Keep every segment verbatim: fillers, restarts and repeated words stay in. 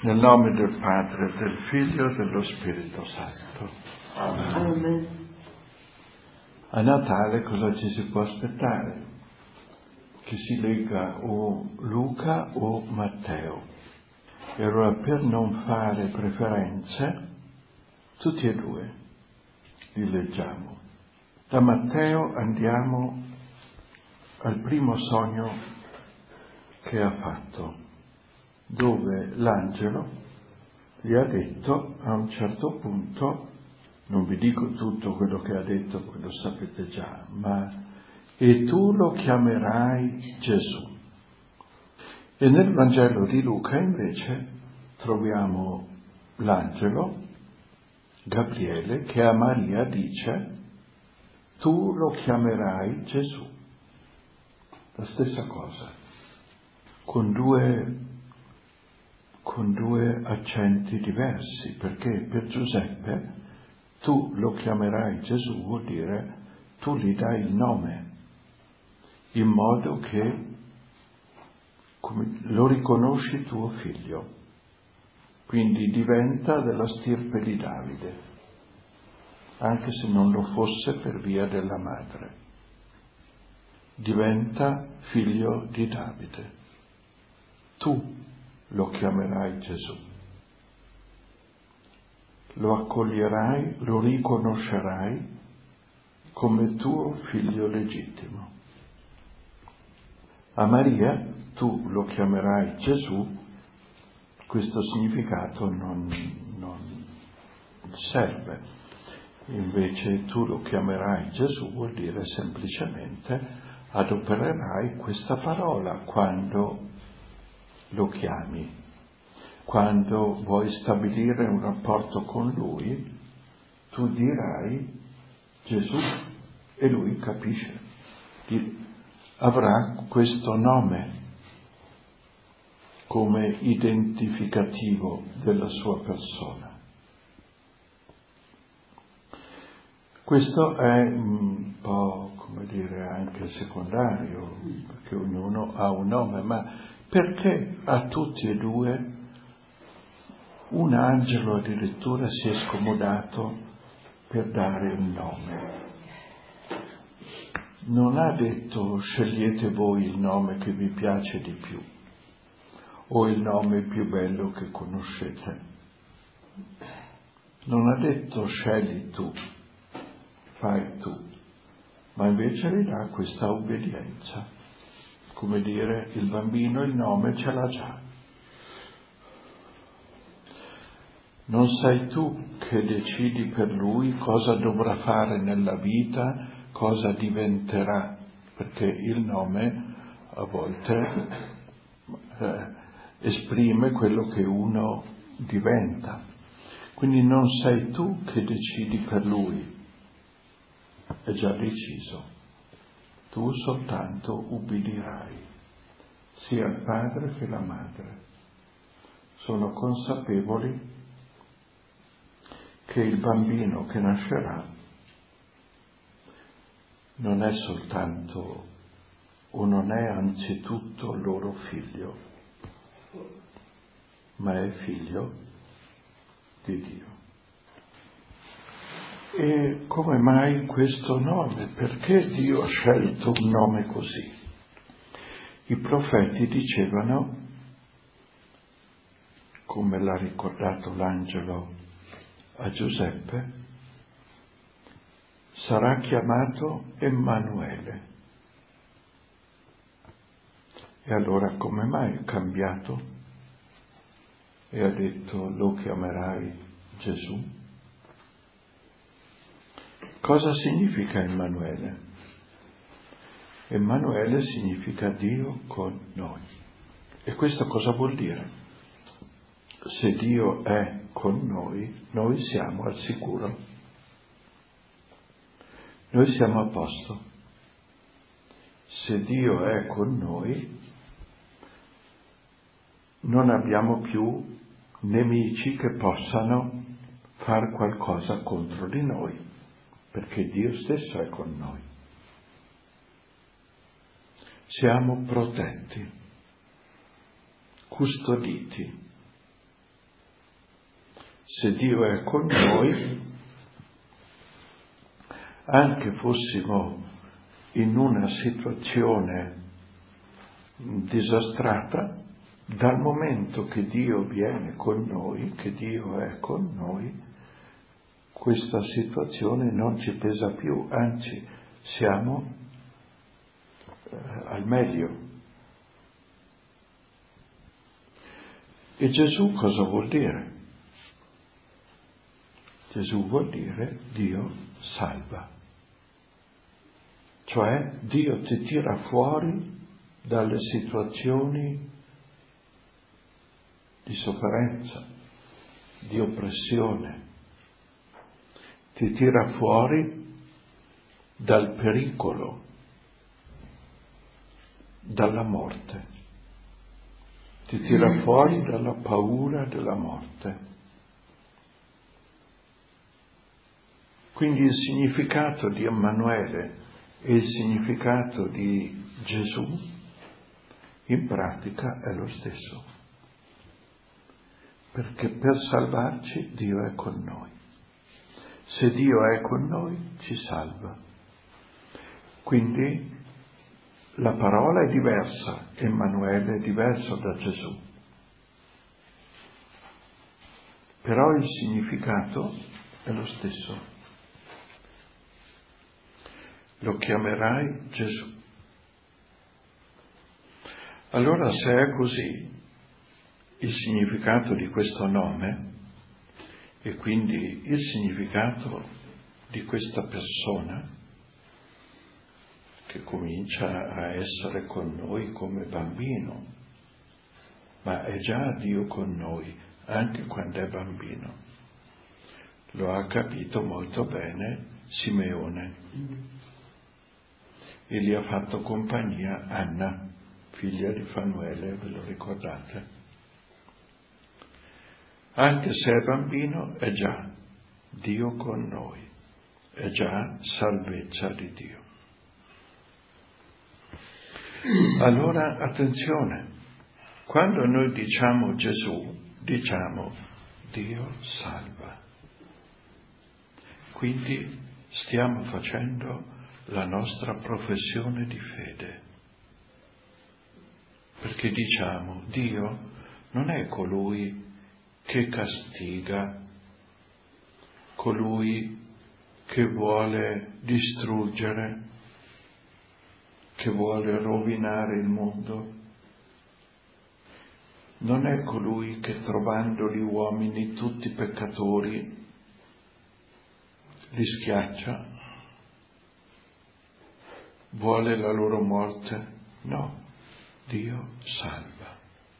Nel nome del Padre, del Figlio e dello Spirito Santo. Amen. A Natale cosa ci si può aspettare? Che si legga o Luca o Matteo. E allora, per non fare preferenze, tutti e due li leggiamo. Da Matteo andiamo al primo sogno che ha fatto, dove l'angelo gli ha detto a un certo punto, non vi dico tutto quello che ha detto perché lo sapete già, ma e tu lo chiamerai Gesù. E nel Vangelo di Luca invece troviamo l'angelo Gabriele che a Maria dice tu lo chiamerai Gesù. La stessa cosa, con due, con due accenti diversi, perché per Giuseppe tu lo chiamerai Gesù vuol dire tu gli dai il nome, in modo che come, lo riconosci tuo figlio, quindi diventa della stirpe di Davide, anche se non lo fosse per via della madre. Diventa figlio di Davide. Tu lo chiamerai Gesù. Lo accoglierai, lo riconoscerai come tuo figlio legittimo. A Maria tu lo chiamerai Gesù, questo significato non, non serve. Invece tu lo chiamerai Gesù vuol dire semplicemente adopererai questa parola quando lo chiami, quando vuoi stabilire un rapporto con lui, tu dirai Gesù e lui capisce, avrà questo nome come identificativo della sua persona. Questo è un po', come dire, anche secondario, perché ognuno ha un nome, ma perché a tutti e due un angelo addirittura si è scomodato per dare un nome? Non ha detto scegliete voi il nome che vi piace di più o il nome più bello che conoscete. Non ha detto scegli tu, fai tu, ma invece gli dà questa obbedienza, come dire il bambino il nome ce l'ha già. Non sei tu che decidi per lui cosa dovrà fare nella vita, cosa diventerà, perché il nome a volte eh, esprime quello che uno diventa. Quindi non sei tu che decidi per lui, è già deciso. Tu soltanto ubbidirai, sia il padre che la madre. Sono consapevoli che il bambino che nascerà non è soltanto o non è anzitutto loro figlio, ma è figlio di Dio. E come mai questo nome? Perché Dio ha scelto un nome così? I profeti dicevano, come l'ha ricordato l'angelo a Giuseppe, sarà chiamato Emanuele. E allora come mai ha cambiato e ha detto lo chiamerai Gesù? Cosa significa Emanuele? Emanuele significa Dio con noi. E questo cosa vuol dire? Se Dio è con noi, noi siamo al sicuro. Noi siamo a posto. Se Dio è con noi, non abbiamo più nemici che possano fare qualcosa contro di noi, perché Dio stesso è con noi. Siamo protetti, custoditi, Se Dio è con noi, anche fossimo in una situazione disastrata, dal momento che Dio viene con noi, che Dio è con noi, questa situazione non ci pesa più, anzi siamo eh, al meglio. E Gesù cosa vuol dire? Gesù vuol dire Dio salva. Cioè Dio ti tira fuori dalle situazioni di sofferenza, di oppressione, ti tira fuori dal pericolo, dalla morte, ti tira fuori dalla paura della morte. Quindi il significato di Emanuele e il significato di Gesù in pratica è lo stesso, perché per salvarci Dio è con noi. Se Dio è con noi ci salva. Quindi la parola è diversa, Emanuele è diverso da Gesù, però il significato è lo stesso. Lo chiamerai Gesù. Allora, se è così il significato di questo nome e quindi il significato di questa persona che comincia a essere con noi come bambino, ma è già Dio con noi anche quando è bambino. Lo ha capito molto bene Simeone. E gli ha fatto compagnia Anna, figlia di Fanuele, ve lo ricordate? Anche se è bambino, è già Dio con noi, è già salvezza di Dio. Allora, attenzione, quando noi diciamo Gesù, diciamo Dio salva. Quindi stiamo facendo la nostra professione di fede, perché diciamo Dio non è colui che castiga, colui che vuole distruggere, che vuole rovinare il mondo, non è colui che trovando gli uomini tutti peccatori li schiaccia, vuole la loro morte. No, Dio salva.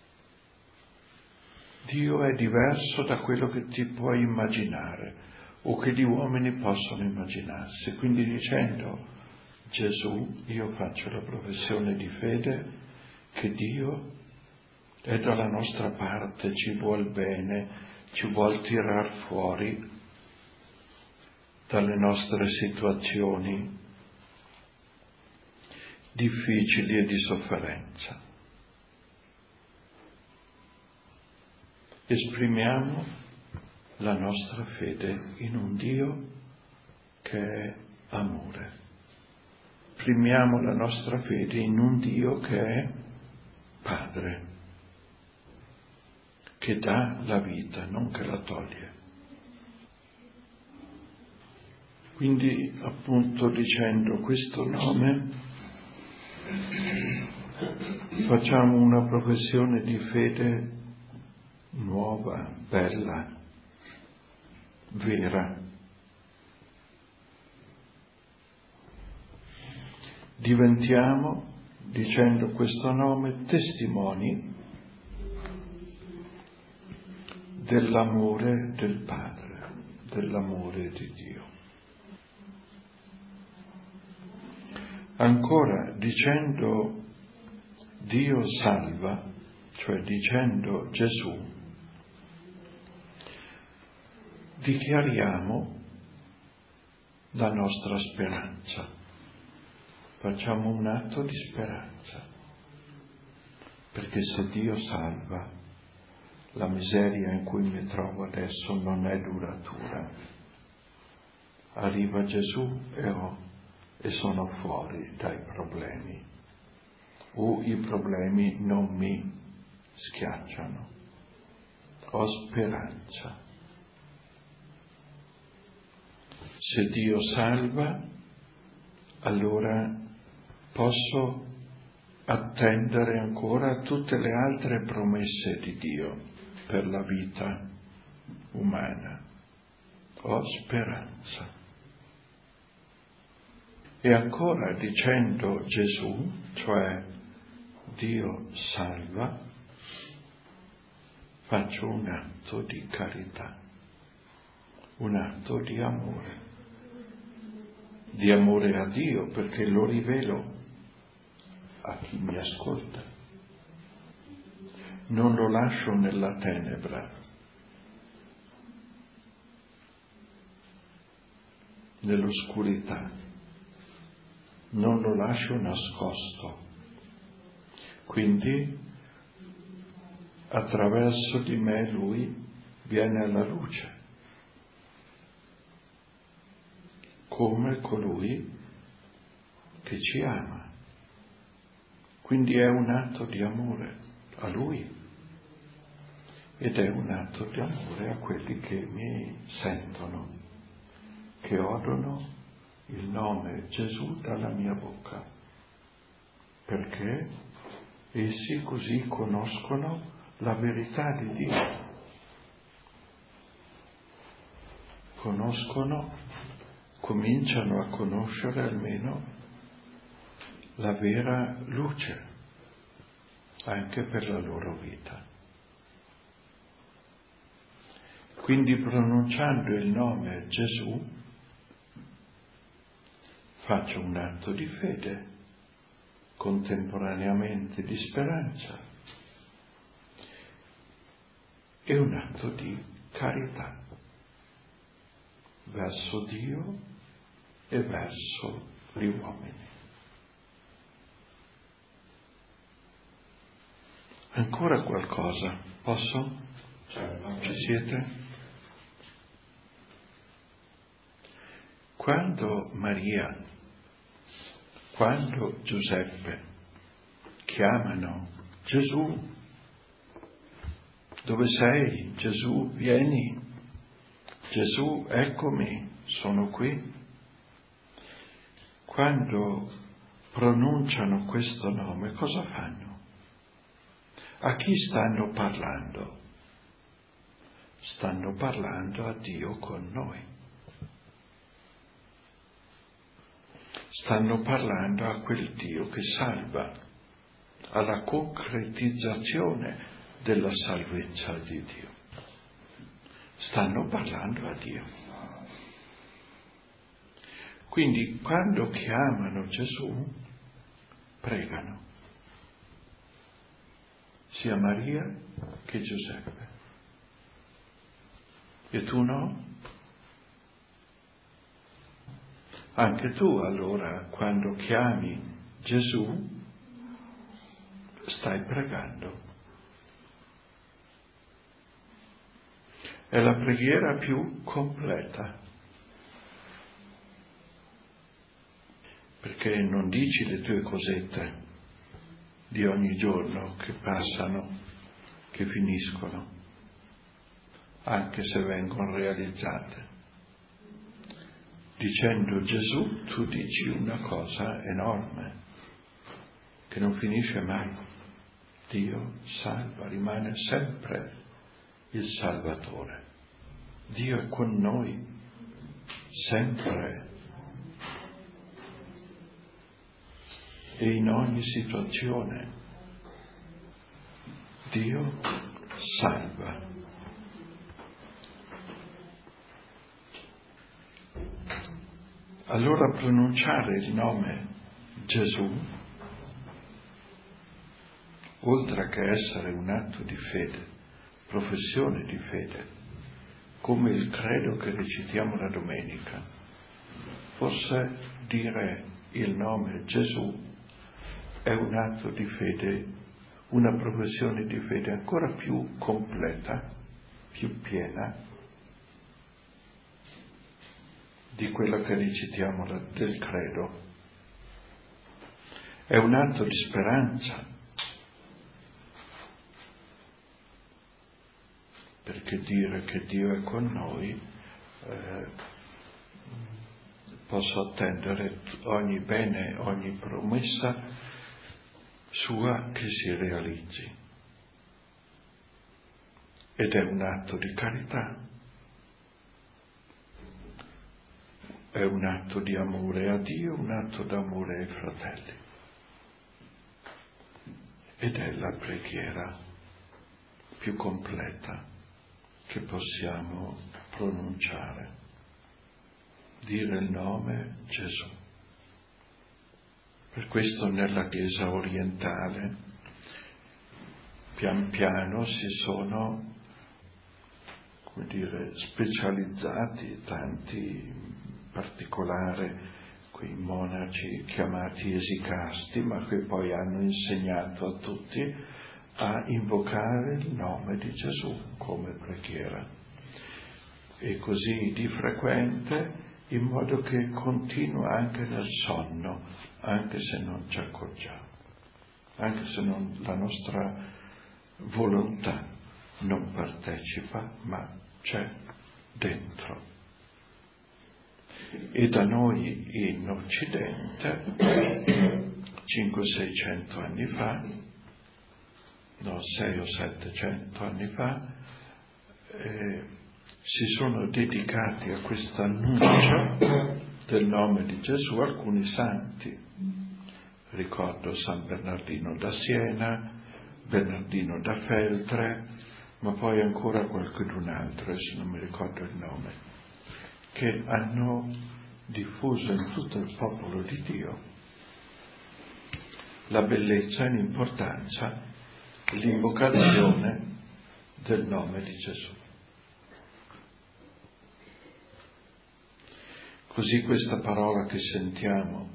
Dio è diverso da quello che ti puoi immaginare o che gli uomini possono immaginarsi. Quindi dicendo Gesù, io faccio la professione di fede che Dio è dalla nostra parte, ci vuol bene, ci vuol tirar fuori dalle nostre situazioni difficili e di sofferenza. Esprimiamo la nostra fede in un Dio che è amore. Esprimiamo la nostra fede in un Dio che è Padre, che dà la vita, non che la toglie. Quindi, appunto, dicendo questo nome, facciamo una professione di fede nuova, bella, vera. Diventiamo, dicendo questo nome, testimoni dell'amore del Padre, dell'amore di Dio. Ancora, dicendo Dio salva, cioè dicendo Gesù, dichiariamo la nostra speranza. Facciamo un atto di speranza, perché se Dio salva, la miseria in cui mi trovo adesso non è duratura. Arriva Gesù e, ho, e sono fuori dai problemi. O i problemi non mi schiacciano. Ho speranza. Se Dio salva, allora posso attendere ancora tutte le altre promesse di Dio per la vita umana. Ho speranza. E ancora dicendo Gesù, cioè Dio salva, faccio un atto di carità, un atto di amore, di amore a Dio, perché lo rivelo a chi mi ascolta. Non lo lascio nella tenebra, nell'oscurità, non lo lascio nascosto. Quindi attraverso di me Lui viene alla luce, come colui che ci ama. Quindi è un atto di amore a Lui ed è un atto di amore a quelli che mi sentono, che odono il nome Gesù dalla mia bocca, perché essi così conoscono la verità di Dio, conoscono, cominciano a conoscere almeno la vera luce anche per la loro vita. Quindi pronunciando il nome Gesù faccio un atto di fede, contemporaneamente di speranza e un atto di carità verso Dio e verso gli uomini. Ancora qualcosa? Posso? Ci siete? Quando Maria, quando Giuseppe chiamano Gesù, dove sei? Gesù, vieni. Gesù, eccomi, sono qui. Quando pronunciano questo nome, cosa fanno? A chi stanno parlando? Stanno parlando a Dio con noi. Stanno parlando a quel Dio che salva, alla concretizzazione della salvezza di Dio. Stanno parlando a Dio. Quindi quando chiamano Gesù, pregano, sia Maria che Giuseppe. E tu no? Anche tu allora, quando chiami Gesù, stai pregando. È la preghiera più completa, perché non dici le tue cosette di ogni giorno che passano, che finiscono, anche se vengono realizzate. Dicendo Gesù, tu dici una cosa enorme, che non finisce mai. Dio salva, rimane sempre il Salvatore. Dio è con noi, sempre. E in ogni situazione Dio salva. Allora pronunciare il nome Gesù, oltre che essere un atto di fede, professione di fede, come il credo che recitiamo la domenica, forse dire il nome Gesù è un atto di fede una professione di fede ancora più completa, più piena di quella che recitiamo del credo. È un atto di speranza, perché dire che Dio è con noi, eh, posso attendere ogni bene, ogni promessa sua che si realizzi. Ed è un atto di carità, è un atto di amore a Dio, un atto d'amore ai fratelli. Ed è la preghiera più completa che possiamo pronunciare. Dire il nome Gesù. Per questo nella Chiesa orientale pian piano si sono, come dire, specializzati tanti, in particolare quei monaci chiamati esicasti, ma che poi hanno insegnato a tutti a invocare il nome di Gesù come preghiera. E così di frequente, in modo che continua anche nel sonno, anche se non ci accorgiamo, anche se non, la nostra volontà non partecipa, ma c'è dentro. E da noi in Occidente, cinquecento-seicento anni fa, no, sei o settecento anni fa, eh, si sono dedicati a questo annuncio del nome di Gesù alcuni santi. Ricordo San Bernardino da Siena, Bernardino da Feltre, ma poi ancora qualcun altro, adesso non mi ricordo il nome, che hanno diffuso in tutto il popolo di Dio la bellezza e l'importanza dell'invocazione del nome di Gesù. Così questa parola che sentiamo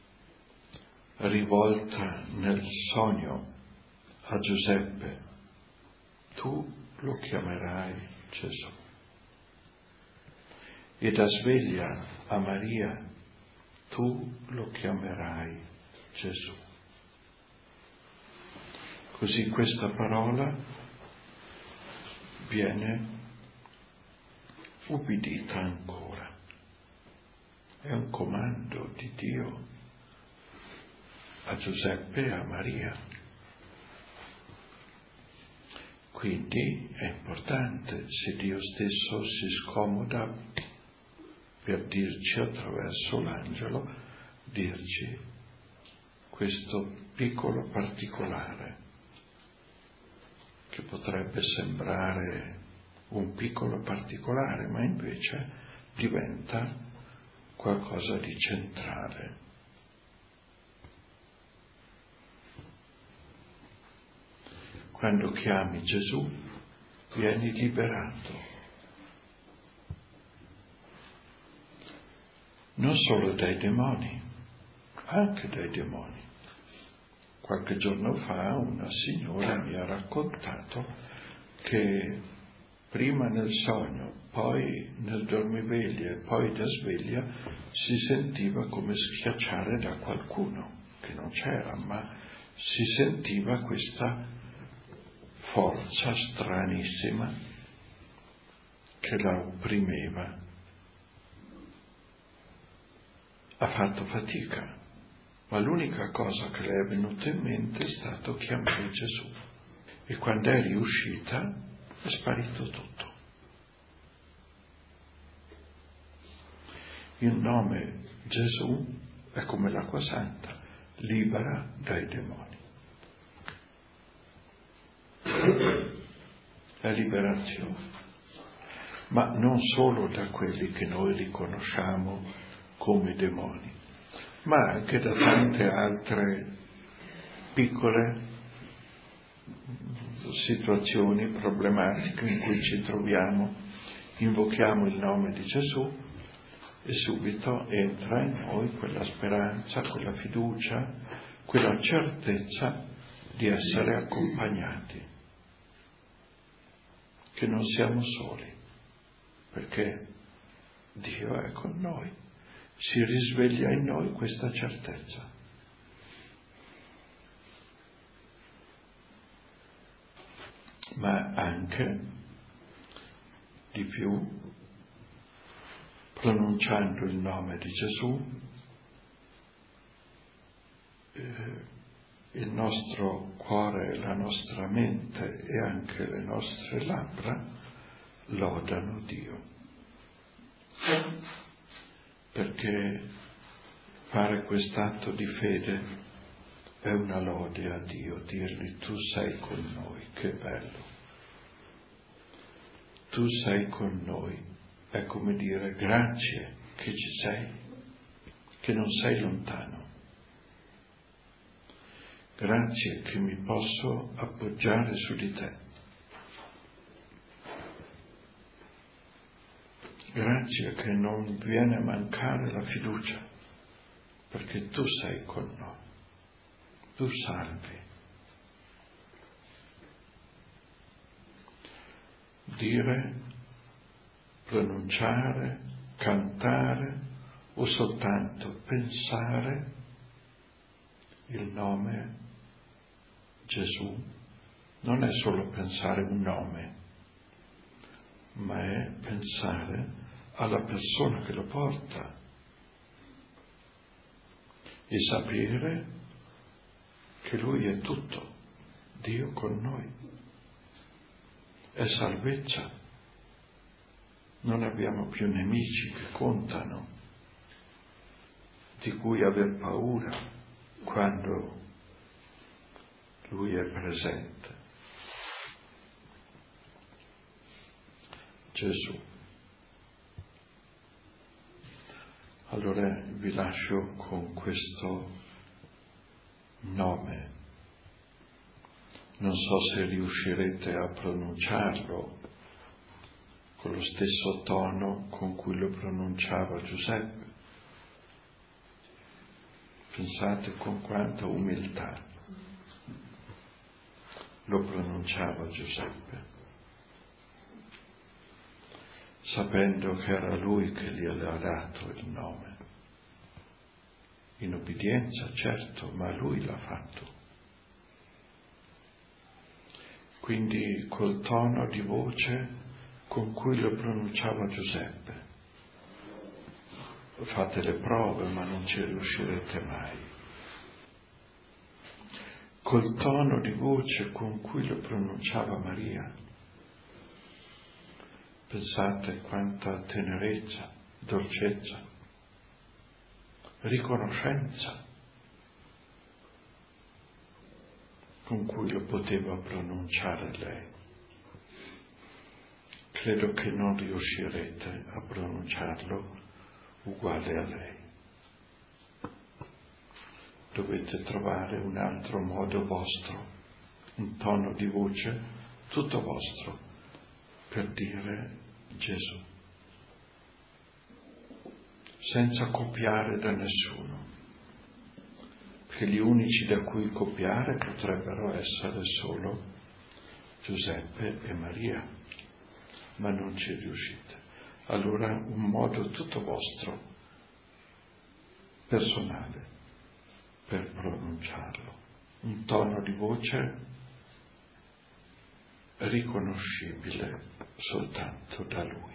rivolta nel sogno a Giuseppe, tu lo chiamerai Gesù. E da sveglia a Maria, tu lo chiamerai Gesù. Così questa parola viene ubbidita ancora. È un comando di Dio a Giuseppe e a Maria. Quindi è importante, se Dio stesso si scomoda per dirci attraverso l'angelo, dirci questo piccolo particolare, che potrebbe sembrare un piccolo particolare, ma invece diventa qualcosa di centrale. Quando chiami Gesù, vieni liberato. Non solo dai demoni, anche dai demoni. Qualche giorno fa una signora mi ha raccontato che prima nel sogno, poi nel dormiveglia e poi da sveglia si sentiva come schiacciare da qualcuno che non c'era, ma si sentiva questa forza stranissima che la opprimeva. Ha fatto fatica, ma l'unica cosa che le è venuta in mente è stato chiamare Gesù. E quando è riuscita è sparito tutto. Il nome Gesù è come l'acqua santa, libera dai demoni. È liberazione, ma non solo da quelli che noi riconosciamo come demoni, ma anche da tante altre piccole situazioni problematiche in cui ci troviamo. Invochiamo il nome di Gesù e subito entra in noi quella speranza, quella fiducia, quella certezza di essere accompagnati, che non siamo soli, perché Dio è con noi, si risveglia in noi questa certezza. Ma anche di più, pronunciando il nome di Gesù, eh, il nostro cuore, la nostra mente e anche le nostre labbra lodano Dio. Perché fare quest'atto di fede è una lode a Dio, dirgli tu sei con noi, che bello. Tu sei con noi, è come dire grazie che ci sei, che non sei lontano. Grazie che mi posso appoggiare su di te. Grazie che non viene a mancare la fiducia, perché tu sei con noi. Tu salvi. Dire, pronunciare, cantare o soltanto pensare il nome Gesù non è solo pensare un nome, ma è pensare alla persona che lo porta e sapere che Lui è tutto, Dio con noi. È salvezza. Non abbiamo più nemici che contano, di cui aver paura quando Lui è presente. Gesù. Allora vi lascio con questo nome. Non so se riuscirete a pronunciarlo con lo stesso tono con cui lo pronunciava Giuseppe. Pensate con quanta umiltà lo pronunciava Giuseppe, sapendo che era Lui che gli aveva dato il nome. In obbedienza, certo, ma Lui l'ha fatto. Quindi col tono di voce con cui lo pronunciava Giuseppe. Fate le prove, ma non ci riuscirete mai. Col tono di voce con cui lo pronunciava Maria. Pensate quanta tenerezza, dolcezza, riconoscenza con cui lo poteva pronunciare lei. Credo che non riuscirete a pronunciarlo uguale a lei. Dovete trovare un altro modo vostro, un tono di voce tutto vostro per dire Gesù, senza copiare da nessuno, perché gli unici da cui copiare potrebbero essere solo Giuseppe e Maria, ma non ci riuscite. Allora un modo tutto vostro, personale, per pronunciarlo, un tono di voce riconoscibile soltanto da Lui.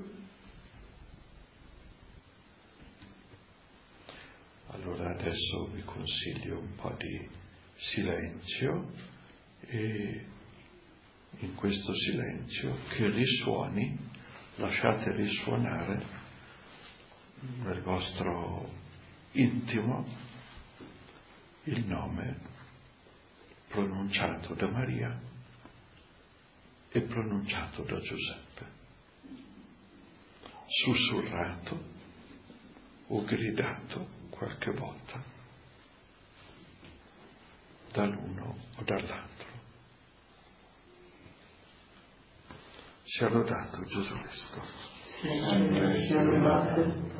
Allora adesso vi consiglio un po' di silenzio e in questo silenzio che risuoni, lasciate risuonare nel vostro intimo il nome pronunciato da Maria e pronunciato da Giuseppe, sussurrato o gridato qualche volta dall'uno o dall'altro. Sia lodato Gesù Cristo. Signore, sia lodato.